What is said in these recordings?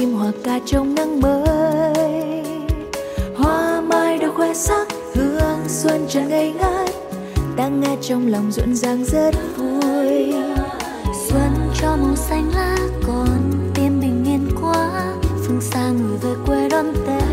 chim hòa ca trong nắng mới. Hoa mai đâu khoe sắc, hương xuân tràn ngây ngất, ta nghe trong lòng rộn ràng rất vui. Xuân cho màu xanh lá, còn tim bình yên quá, phương xa người về quê đón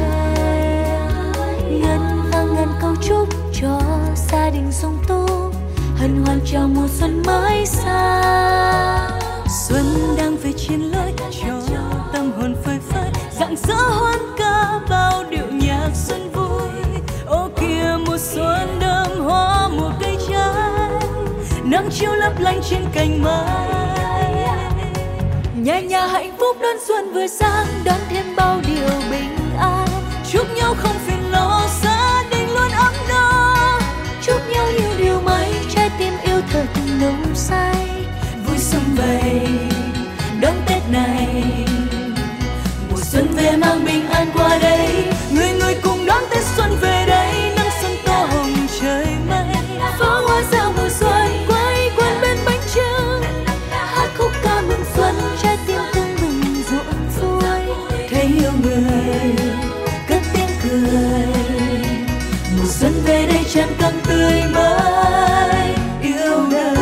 Tết. Ngân vang ngân câu chúc cho gia đình sung túc, hân hoan chào mùa xuân mới sang. Xuân đang về trên lối cho tâm hồn phơi phới, rạng rỡ hoan ca bao điệu nhạc xuân vui. Ô kìa mùa xuân đơm hoa mùa cây trái, nắng chiếu lấp lánh trên cành mai. Nhà nhà hạnh phúc đón xuân vừa sang, đón thêm bao điều bình an. Chúc nhau không phiền lo, gia đình luôn ấm no. Chúc nhau nhiều điều may, trái tim yêu thật nồng say. Vui xuân về đón Tết này, mùa xuân về mang bình an qua đây. Người người cùng đón Tết xuân về đây, nắng xuân tô hồng trời mây. Pháo hoa reo mùa xuân quay quanh bên bánh trưng, Hát khúc ca mừng xuân, trái tim tưng bừng rộn vui. thấy yêu người cất tiếng cười. Mùa xuân về đây tràn căng tươi mới, yêu đời.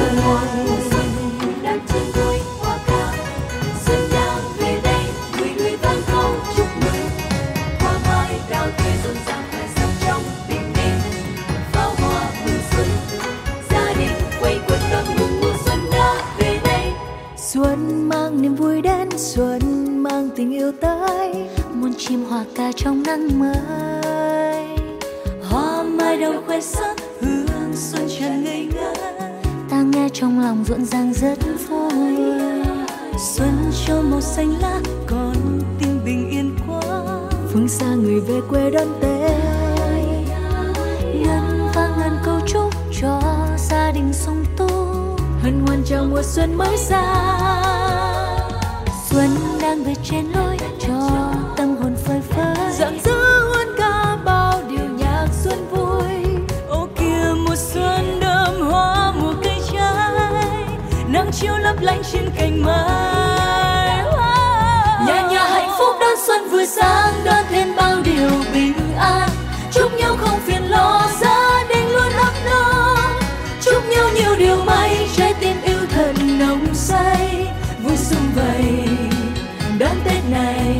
Xuân mang niềm vui đến, xuân mang tình yêu tới. Muôn chim hòa ca trong nắng mới. Hoa mai đâu khoe sắc, hương xuân tràn ngây ngất, Ta nghe trong lòng rộn ràng rất vui. xuân cho màu xanh lá, còn tim bình yên quá. Phương xa người về quê đón Tết. Ngân vang ngân câu chúc cho gia đình sung túc, Hân hoan chào mùa xuân mới sang. Xuân đang về trên lối cho tâm hồn phơi phới. Rạng rỡ hoan ca bao điều nhạc xuân vui. Ô kìa mùa xuân đơm hoa mùa cây trái, nắng chiếu lấp lánh trên cành mai. Nhà nhà hạnh phúc đón xuân vừa sang, đón thêm bao điều bình an. Chúc nhau không phiền lo, gia đình luôn ấm no. Chúc nhau nhiều điều may, trái tim yêu thật nồng say. Vui xuân vầy đón Tết này,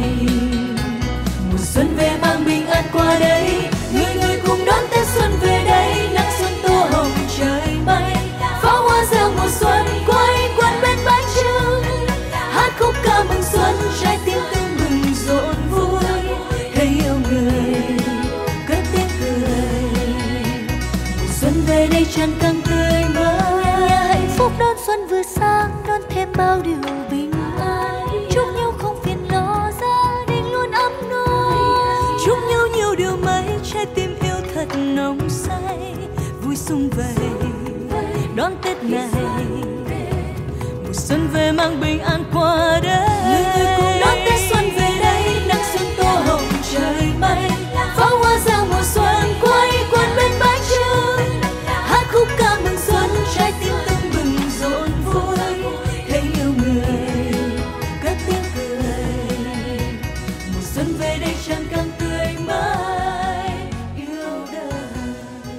mùa xuân về mang bình an qua đây. Người người cùng đón Tết xuân về đây, nắng xuân tô hồng trời mây. Pháo hoa reo mùa xuân quay quanh bên bánh trưng, hát khúc ca mừng xuân, trái tim tưng bừng rộn vui. Thấy yêu người cất tiếng cười, mùa xuân về đây tràn căng tươi mới. Hạnh phúc đón xuân vừa sang, đón thêm bao điều bình an. Chúc nhau không phiền lo, gia đình luôn ấm no. Chúc nhau nhiều điều may, trái tim yêu thật nồng say. Vui xuân về đón Tết này, mùa xuân về mang bình an qua đây. Người người cùng đón Tết xuân về đây, nắng xuân tô hồng trời mây. Pháo hoa reo mùa xuân quay quanh bên bánh trưng, hát khúc ca mừng xuân, trái tim tưng bừng rộn vui. Thấy yêu người cất tiếng cười, mùa xuân về đây tràn căng tươi mới, yêu đời.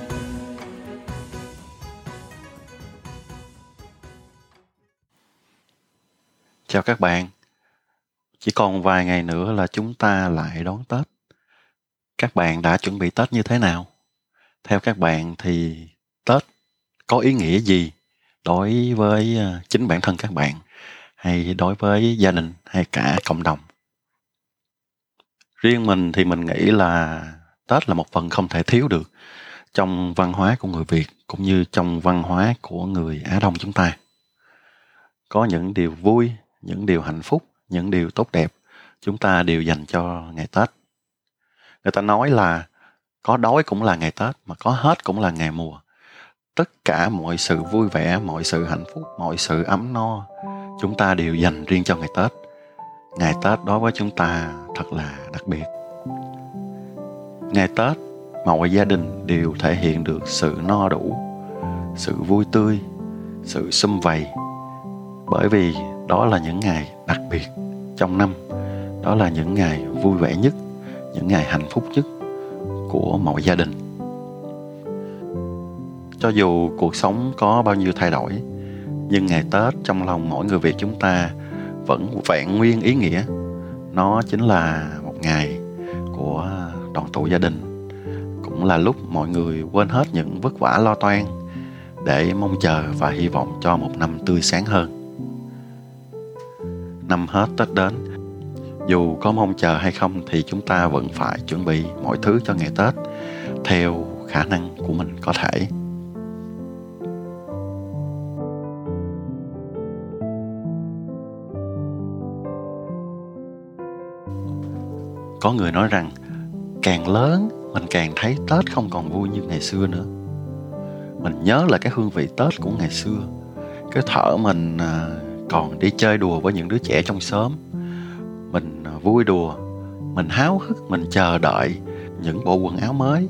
Chào các bạn. Chỉ còn vài ngày nữa là chúng ta lại đón Tết. Các bạn đã chuẩn bị Tết như thế nào? Theo các bạn thì Tết có ý nghĩa gì đối với chính bản thân các bạn, hay đối với gia đình, hay cả cộng đồng? Riêng mình thì mình nghĩ là Tết là một phần không thể thiếu được trong văn hóa của người Việt, cũng như trong văn hóa của người Á Đông chúng ta. Có những điều vui, những điều hạnh phúc, những điều tốt đẹp chúng ta đều dành cho ngày Tết. Người ta nói là có đói cũng là ngày Tết, mà có hết cũng là ngày mùa. Tất cả mọi sự vui vẻ, mọi sự hạnh phúc, mọi sự ấm no chúng ta đều dành riêng cho ngày Tết. Ngày Tết đối với chúng ta thật là đặc biệt. Ngày Tết, mọi gia đình đều thể hiện được sự no đủ, sự vui tươi, sự sum vầy. Bởi vì đó là những ngày đặc biệt trong năm Đó là những ngày vui vẻ nhất, những ngày hạnh phúc nhất của mọi gia đình. Cho dù cuộc sống có bao nhiêu thay đổi, nhưng ngày Tết trong lòng mỗi người Việt chúng ta vẫn vẹn nguyên ý nghĩa. Nó chính là một ngày của đoàn tụ gia đình, cũng là lúc mọi người quên hết những vất vả lo toan để mong chờ và hy vọng cho một năm tươi sáng hơn. Năm hết Tết đến, dù có mong chờ hay không thì chúng ta vẫn phải chuẩn bị mọi thứ cho ngày Tết theo khả năng của mình có thể. Có người nói rằng càng lớn mình càng thấy Tết không còn vui như ngày xưa nữa. Mình nhớ lại cái hương vị Tết của ngày xưa, cái thở mình còn đi chơi đùa với những đứa trẻ trong xóm. Mình vui đùa, mình háo hức, mình chờ đợi những bộ quần áo mới,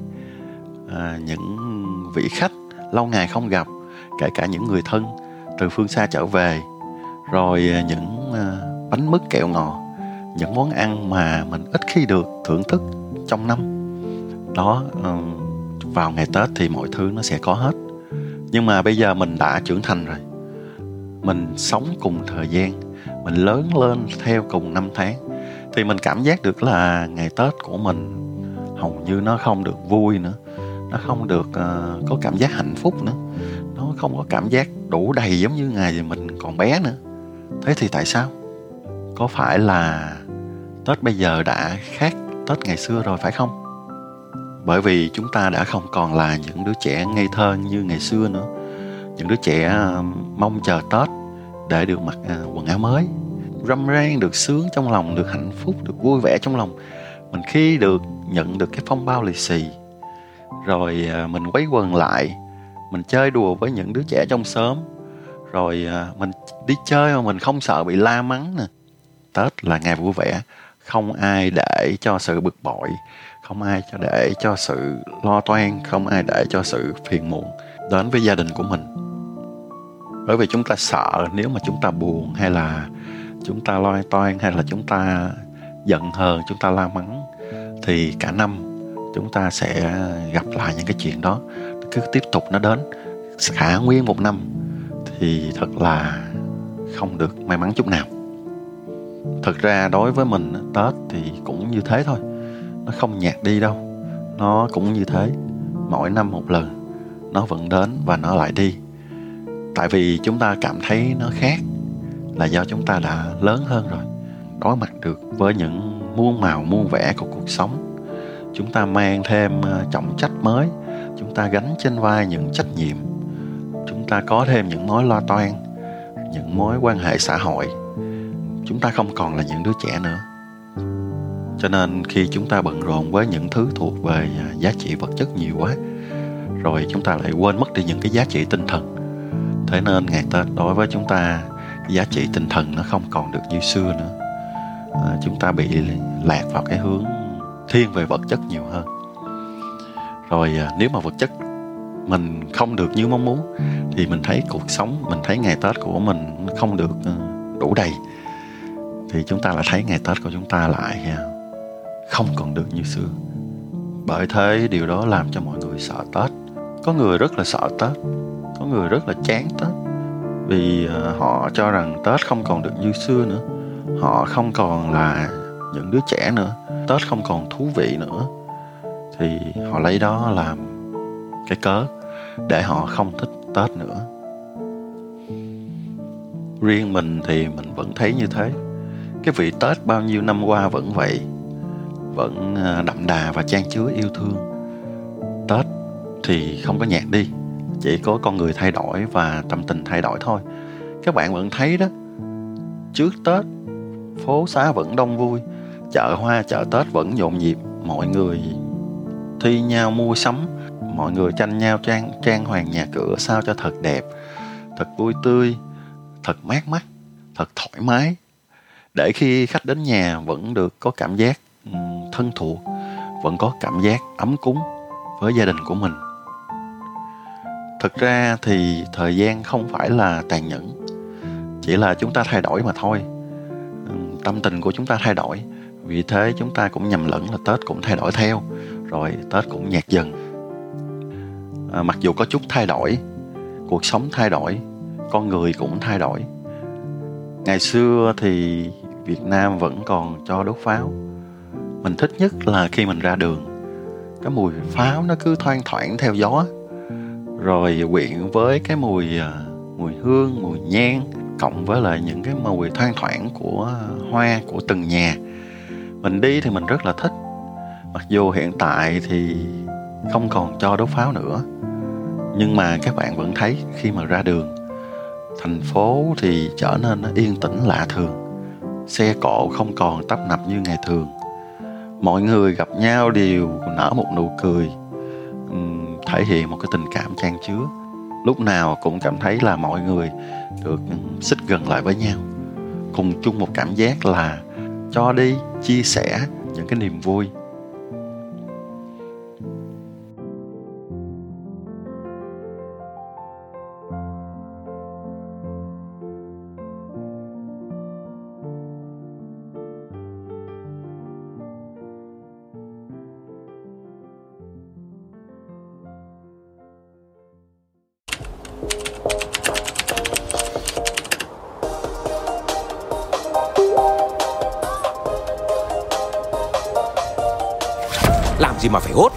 những vị khách lâu ngày không gặp, kể cả những người thân từ phương xa trở về, rồi những bánh mứt kẹo ngọt, những món ăn mà mình ít khi được thưởng thức trong năm. Đó, vào ngày Tết thì mọi thứ nó sẽ có hết. Nhưng mà bây giờ mình đã trưởng thành rồi, mình sống cùng thời gian, mình lớn lên theo cùng năm tháng, thì mình cảm giác được là ngày Tết của mình hầu như nó không được vui nữa, nó không được có cảm giác hạnh phúc nữa, nó không có cảm giác đủ đầy giống như ngày mình còn bé nữa. Thế thì tại sao? Có phải là Tết bây giờ đã khác Tết ngày xưa rồi phải không? Bởi vì chúng ta đã không còn là những đứa trẻ ngây thơ như ngày xưa nữa. Những đứa trẻ mong chờ Tết để được mặc quần áo mới, râm ran, được sướng trong lòng, được hạnh phúc, được vui vẻ trong lòng. Mình khi được nhận được cái phong bao lì xì, rồi mình quây quần lại, mình chơi đùa với những đứa trẻ trong xóm, rồi mình đi chơi mà mình không sợ bị la mắng nè. Tết là ngày vui vẻ, không ai để cho sự bực bội, không ai để cho sự lo toan, không ai để cho sự phiền muộn đến với gia đình của mình. Bởi vì chúng ta sợ nếu mà chúng ta buồn, hay là chúng ta lo toan, hay là chúng ta giận hờn, chúng ta la mắng, thì cả năm chúng ta sẽ gặp lại những cái chuyện đó, cứ tiếp tục nó đến cả nguyên một năm, thì thật là không được may mắn chút nào. Thực ra đối với mình, Tết thì cũng như thế thôi, nó không nhạt đi đâu. Nó cũng như thế, mỗi năm một lần, nó vẫn đến và nó lại đi. Tại vì chúng ta cảm thấy nó khác là do chúng ta đã lớn hơn rồi, đối mặt được với những muôn màu muôn vẻ của cuộc sống. Chúng ta mang thêm trọng trách mới, chúng ta gánh trên vai những trách nhiệm, chúng ta có thêm những mối lo toan, những mối quan hệ xã hội. Chúng ta không còn là những đứa trẻ nữa. Cho nên khi chúng ta bận rộn với những thứ thuộc về giá trị vật chất nhiều quá, rồi chúng ta lại quên mất đi những cái giá trị tinh thần. Thế nên ngày Tết đối với chúng ta, cái giá trị tinh thần nó không còn được như xưa nữa. Chúng ta bị lạc vào cái hướng thiên về vật chất nhiều hơn. Rồi nếu mà vật chất mình không được như mong muốn, thì mình thấy cuộc sống, mình thấy ngày Tết của mình không được đủ đầy, thì chúng ta lại thấy ngày Tết của chúng ta lại không còn được như xưa. Bởi thế điều đó làm cho mọi người sợ Tết. Có người rất là sợ Tết, có người rất là chán Tết, vì họ cho rằng Tết không còn được như xưa nữa. Họ không còn là những đứa trẻ nữa, Tết không còn thú vị nữa, thì họ lấy đó làm cái cớ để họ không thích Tết nữa. Riêng mình thì mình vẫn thấy như thế. Cái vị Tết bao nhiêu năm qua vẫn vậy, vẫn đậm đà và chan chứa yêu thương. Tết thì không có nhạt đi, chỉ có con người thay đổi và tâm tình thay đổi thôi. Các bạn vẫn thấy đó, trước Tết phố xá vẫn đông vui, chợ hoa chợ Tết vẫn nhộn nhịp, mọi người thi nhau mua sắm, mọi người tranh nhau trang hoàng nhà cửa sao cho thật đẹp, thật vui tươi, thật mát mắt, thật thoải mái, để khi khách đến nhà vẫn được có cảm giác thân thuộc, vẫn có cảm giác ấm cúng với gia đình của mình. Thực ra thì thời gian không phải là tàn nhẫn, chỉ là chúng ta thay đổi mà thôi. Tâm tình của chúng ta thay đổi, Vì thế chúng ta cũng nhầm lẫn là Tết cũng thay đổi theo, rồi Tết cũng nhạt dần. Mặc dù có chút thay đổi, cuộc sống thay đổi, con người cũng thay đổi. Ngày xưa thì Việt Nam vẫn còn cho đốt pháo. Mình thích nhất là khi mình ra đường, cái mùi pháo nó cứ thoang thoảng theo gió, rồi quyện với cái mùi hương, mùi nhang, cộng với lại những cái mùi thoang thoảng của hoa của từng nhà. Mình đi thì mình rất là thích. Mặc dù hiện tại thì không còn cho đốt pháo nữa, nhưng mà các bạn vẫn thấy khi mà ra đường, thành phố thì trở nên yên tĩnh lạ thường. Xe cộ không còn tấp nập như ngày thường. Mọi người gặp nhau đều nở một nụ cười, thể hiện một cái tình cảm chan chứa. Lúc nào cũng cảm thấy là mọi người được xích gần lại với nhau, cùng chung một cảm giác là cho đi, chia sẻ những cái niềm vui. Làm gì mà phải hốt.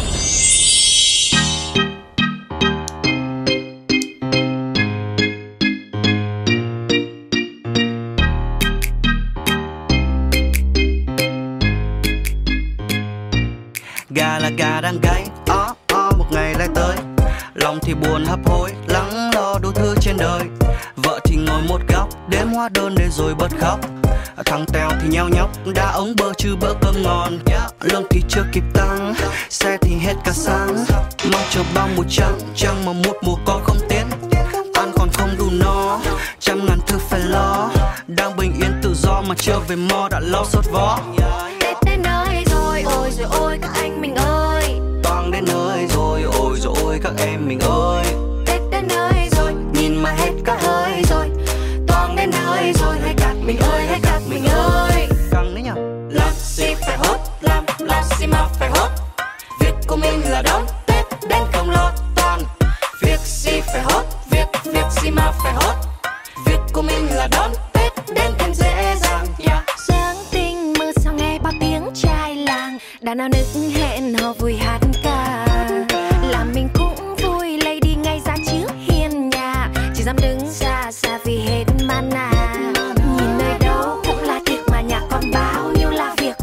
Gà là gà đang gáy, một ngày lại tới. Lòng thì buồn hấp hối, lắng lo đủ thứ trên đời. Vợ thì ngồi một góc, đếm hóa đơn để rồi bật khóc. Thằng Tèo thì nheo nhóc, đã ống bơ chứ bữa cơm ngon. Lương thì chưa kịp tăng, xe thì hết cả sáng. Mong chờ bao mùa trăng mà một mùa con không tiến. Ăn còn không đủ no, trăm ngàn thứ phải lo. Đang bình yên tự do mà chưa về mo đã lo sốt vó. Tết đến nơi rồi, ôi rồi ôi các anh mình ơi. Toang đến nơi rồi, ôi rồi ôi các em mình ơi. Tết đến nơi rồi, nhìn mà hết cả hơi rồi. toang đến nơi rồi, hãy các mình ơi, hãy các mình ơi. Căng đấy nhở. Làm gì phải hốt, làm gì mà phải hốt. Việc của mình là đón Tết đến không lo toan. Việc gì phải hốt, việc gì mà phải hốt. Việc của mình là đón Tết đến thêm dễ dàng. Sáng tinh mơ sao nghe bao tiếng trai làng, đàn nào nức hẹn hò vui hát ca. Làm mình cũng vui lấy đi ngay ra trước hiên nhà, chỉ dám đứng xa xa vì hết mana. Nhìn nơi đâu cũng là tiệc mà nhà còn bao nhiêu là việc.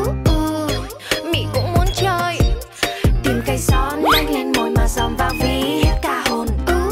Mị cũng muốn chơi, tìm cây son đánh lên môi mà dòm vào vì hết cả hồn.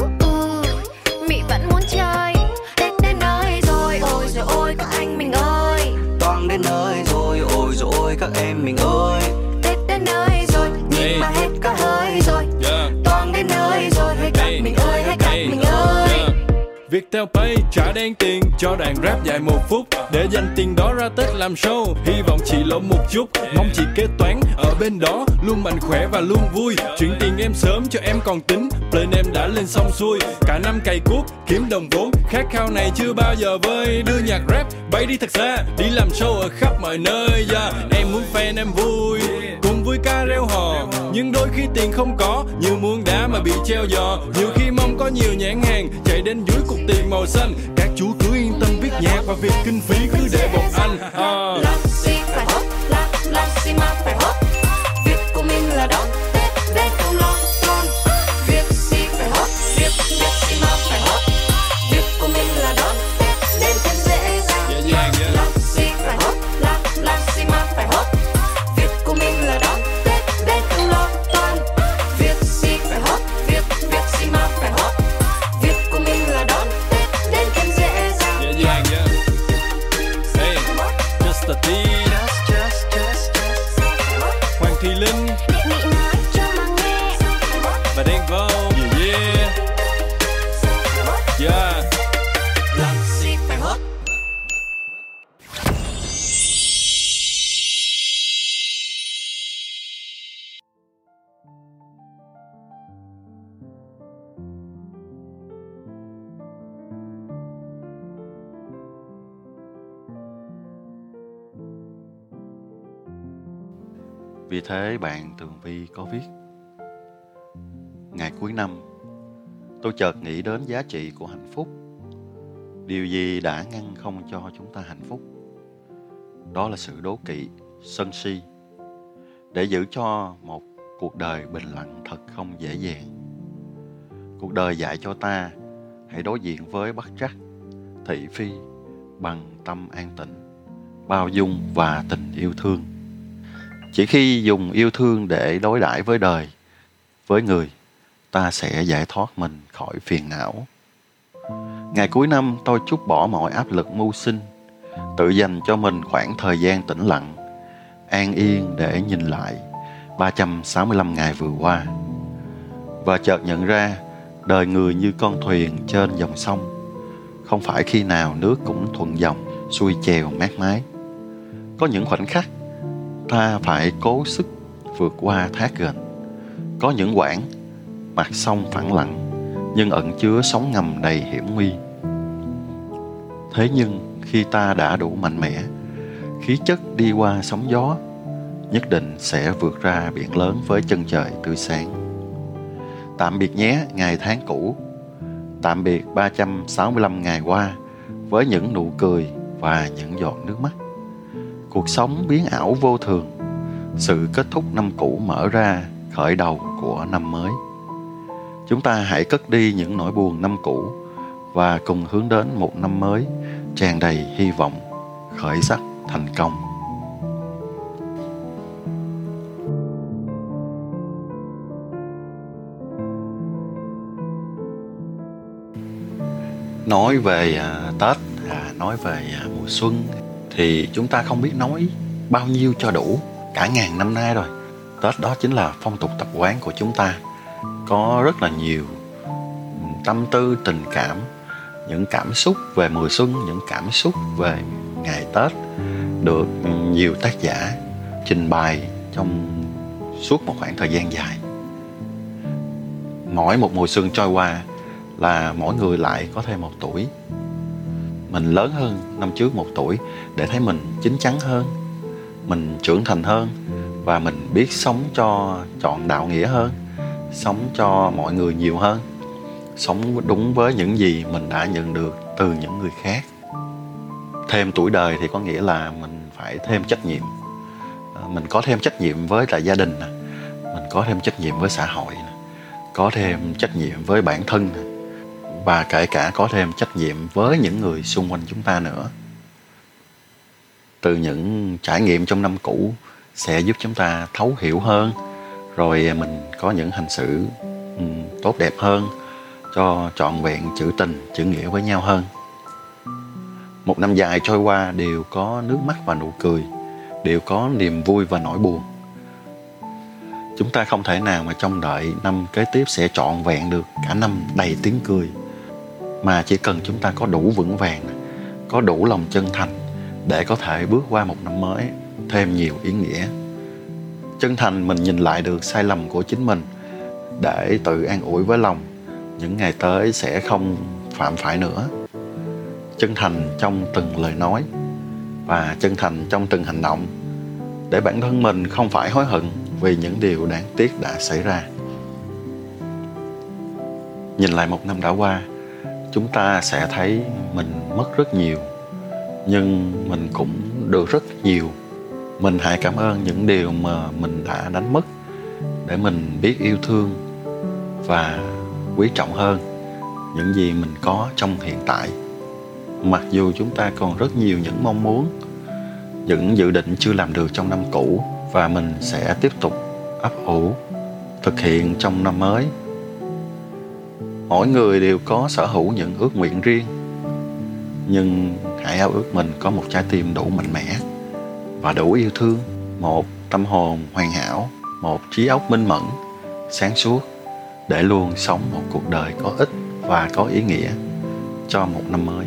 Mị vẫn muốn chơi. Tết đến nơi rồi, ôi rồi ôi các anh mình ơi. Toang đến nơi rồi, ôi rồi ôi các em mình ơi. Tết đến nơi rồi, nhìn mà hết cả hơi rồi. Toang đến nơi rồi, hãy các mình ơi, hãy các mình ơi. Viettel Pay trả đen tiền cho đoạn rap dài 1 phút. Để dành tiền đó ra Tết làm show, hy vọng chị lỗ một chút. Mong chị kế toán ở bên đó luôn mạnh khỏe và luôn vui. Chuyển tiền em sớm cho em còn tính, plan em đã lên xong xuôi. Cả năm cày cuốc kiếm đồng vốn, khát khao này chưa bao giờ vơi. Đưa nhạc rap bay đi thật xa, đi làm show ở khắp mọi nơi. Em muốn fan em vui, cùng vui ca reo hò. Nhưng đôi khi tiền không có, như muôn đá mà bị treo giò. Nhiều khi mong có nhiều nhãn hàng chạy đến dưới cục tiền màu xanh. Các chú cứ yên tâm viết nhạc và việc kinh phí cứ để một anh. Làm gì phải hốt, làm gì mà phải hốt. Việc của mình là đón Tết đến không lo toan. Việc gì phải hốt, việc gì mà phải hốt. Việc của mình là đón Tết đến thêm dễ dàng. Làm gì phải hốt, làm gì mà phải hốt. Việc của mình là đón Tết đến không lo toan. Việc gì phải hốt, việc gì mà phải hốt. Việc của mình là đón Tết đến thêm dễ dàng. Hey, just a tea. Hoàng Thị Linh. Mị nói Vì thế bạn Tường Vi có viết: ngày cuối năm, tôi chợt nghĩ đến giá trị của hạnh phúc. Điều gì đã ngăn không cho chúng ta hạnh phúc? Đó là sự đố kỵ, sân si. Để giữ cho một cuộc đời bình lặng thật không dễ dàng. Cuộc đời dạy cho ta hãy đối diện với bất trắc, thị phi bằng tâm an tĩnh, bao dung và tình yêu thương. Chỉ khi dùng yêu thương để đối đãi với đời, với người, ta sẽ giải thoát mình khỏi phiền não. Ngày cuối năm, tôi trút bỏ mọi áp lực mưu sinh, tự dành cho mình khoảng thời gian tĩnh lặng, an yên để nhìn lại 365 ngày vừa qua. Và chợt nhận ra, đời người như con thuyền trên dòng sông, không phải khi nào nước cũng thuận dòng, xuôi chèo mát mái. Có những khoảnh khắc, ta phải cố sức vượt qua thác gành. Có những quãng, mặt sông phẳng lặng, nhưng ẩn chứa sóng ngầm đầy hiểm nguy. Thế nhưng, khi ta đã đủ mạnh mẽ, khí chất đi qua sóng gió, nhất định sẽ vượt ra biển lớn với chân trời tươi sáng. Tạm biệt nhé ngày tháng cũ. Tạm biệt 365 ngày qua với những nụ cười và những giọt nước mắt. Cuộc sống biến ảo vô thường. Sự kết thúc năm cũ mở ra khởi đầu của năm mới. Chúng ta hãy cất đi những nỗi buồn năm cũ và cùng hướng đến một năm mới tràn đầy hy vọng, khởi sắc thành công. Nói về Tết, nói về mùa xuân thì chúng ta không biết nói bao nhiêu cho đủ. Cả ngàn năm nay rồi, Tết đó chính là phong tục tập quán của chúng ta. Có rất là nhiều tâm tư, tình cảm, những cảm xúc về mùa xuân, những cảm xúc về ngày Tết được nhiều tác giả trình bày trong suốt một khoảng thời gian dài. Mỗi một mùa xuân trôi qua là mỗi người lại có thêm 1 tuổi. Mình lớn hơn năm trước 1 tuổi để thấy mình chín chắn hơn, mình trưởng thành hơn và mình biết sống cho trọn đạo nghĩa hơn, sống cho mọi người nhiều hơn, sống đúng với những gì mình đã nhận được từ những người khác. Thêm tuổi đời thì có nghĩa là mình phải thêm trách nhiệm. Mình có thêm trách nhiệm với lại gia đình, mình có thêm trách nhiệm với xã hội, có thêm trách nhiệm với bản thân, và kể cả có thêm trách nhiệm với những người xung quanh chúng ta nữa. Từ những trải nghiệm trong năm cũ sẽ giúp chúng ta thấu hiểu hơn, rồi mình có những hành xử tốt đẹp hơn, cho trọn vẹn chữ tình, chữ nghĩa với nhau hơn. Một năm dài trôi qua đều có nước mắt và nụ cười, đều có niềm vui và nỗi buồn. Chúng ta không thể nào mà trông đợi năm kế tiếp sẽ trọn vẹn được cả năm đầy tiếng cười, mà chỉ cần chúng ta có đủ vững vàng, có đủ lòng chân thành để có thể bước qua một năm mới thêm nhiều ý nghĩa. Chân thành mình nhìn lại được sai lầm của chính mình để tự an ủi với lòng, những ngày tới sẽ không phạm phải nữa. Chân thành trong từng lời nói và chân thành trong từng hành động, để bản thân mình không phải hối hận vì những điều đáng tiếc đã xảy ra. Nhìn lại một năm đã qua, chúng ta sẽ thấy mình mất rất nhiều, nhưng mình cũng được rất nhiều. Mình hãy cảm ơn những điều mà mình đã đánh mất để mình biết yêu thương và quý trọng hơn những gì mình có trong hiện tại. Mặc dù chúng ta còn rất nhiều những mong muốn, những dự định chưa làm được trong năm cũ, và mình sẽ tiếp tục ấp ủ, thực hiện trong năm mới. Mỗi người đều có sở hữu những ước nguyện riêng, nhưng hãy ao ước mình có một trái tim đủ mạnh mẽ và đủ yêu thương, một tâm hồn hoàn hảo, một trí óc minh mẫn, sáng suốt, để luôn sống một cuộc đời có ích và có ý nghĩa cho một năm mới.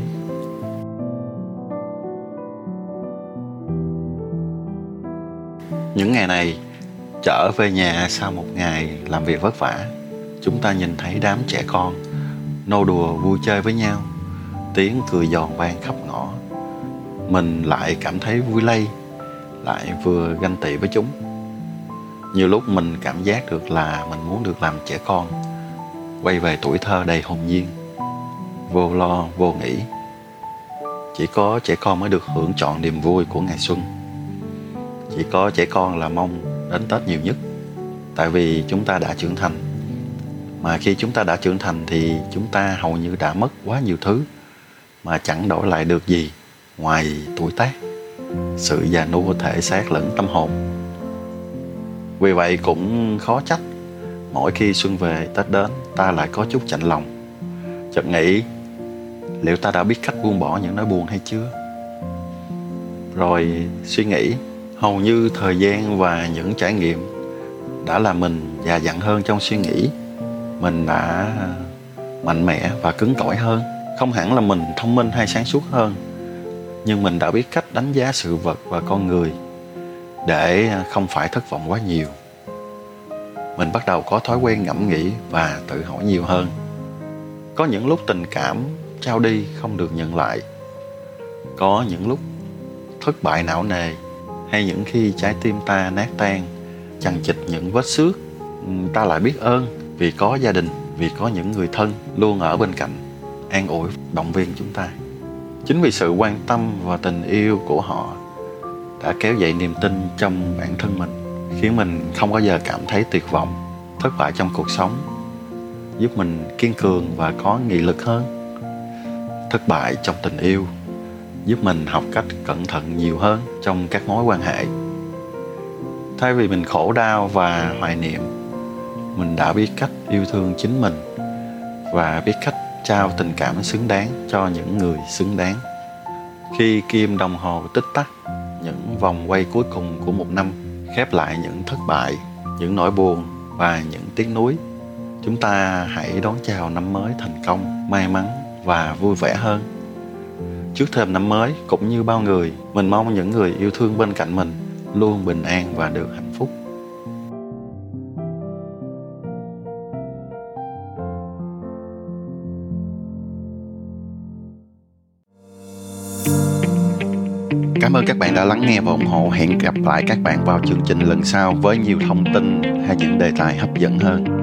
Những ngày này, trở về nhà sau một ngày làm việc vất vả, chúng ta nhìn thấy đám trẻ con nô đùa vui chơi với nhau, tiếng cười giòn vang khắp ngõ. Mình lại cảm thấy vui lây, lại vừa ganh tị với chúng. Nhiều lúc mình cảm giác được là mình muốn được làm trẻ con, quay về tuổi thơ đầy hồn nhiên, vô lo vô nghĩ. Chỉ có trẻ con mới được hưởng trọn niềm vui của ngày xuân. Chỉ có trẻ con là mong đến Tết nhiều nhất, tại vì chúng ta đã trưởng thành. Mà khi chúng ta đã trưởng thành thì chúng ta hầu như đã mất quá nhiều thứ mà chẳng đổi lại được gì ngoài tuổi tác, sự già nua thể xác lẫn tâm hồn. Vì vậy cũng khó trách mỗi khi xuân về Tết đến ta lại có chút chạnh lòng, chợt nghĩ liệu ta đã biết cách buông bỏ những nỗi buồn hay chưa. Rồi suy nghĩ hầu như thời gian và những trải nghiệm đã làm mình già dặn hơn trong suy nghĩ. Mình đã mạnh mẽ và cứng cỏi hơn. Không hẳn là mình thông minh hay sáng suốt hơn, nhưng mình đã biết cách đánh giá sự vật và con người để không phải thất vọng quá nhiều. Mình bắt đầu có thói quen ngẫm nghĩ và tự hỏi nhiều hơn. Có những lúc tình cảm trao đi không được nhận lại. Có những lúc thất bại não nề, hay những khi trái tim ta nát tan, chằng chịt những vết xước, ta lại biết ơn vì có gia đình, vì có những người thân luôn ở bên cạnh, an ủi, động viên chúng ta. Chính vì sự quan tâm và tình yêu của họ đã kéo dậy niềm tin trong bản thân mình, khiến mình không bao giờ cảm thấy tuyệt vọng, thất bại trong cuộc sống, giúp mình kiên cường và có nghị lực hơn. Thất bại trong tình yêu giúp mình học cách cẩn thận nhiều hơn trong các mối quan hệ. Thay vì mình khổ đau và hoài niệm, mình đã biết cách yêu thương chính mình và biết cách trao tình cảm xứng đáng cho những người xứng đáng. Khi kim đồng hồ tích tắc, những vòng quay cuối cùng của một năm, khép lại những thất bại, những nỗi buồn và những tiếc nuối, chúng ta hãy đón chào năm mới thành công, may mắn và vui vẻ hơn. Trước thềm năm mới, cũng như bao người, mình mong những người yêu thương bên cạnh mình luôn bình an và được hạnh phúc. Cảm ơn các bạn đã lắng nghe và ủng hộ. Hẹn gặp lại các bạn vào chương trình lần sau với nhiều thông tin hay những đề tài hấp dẫn hơn.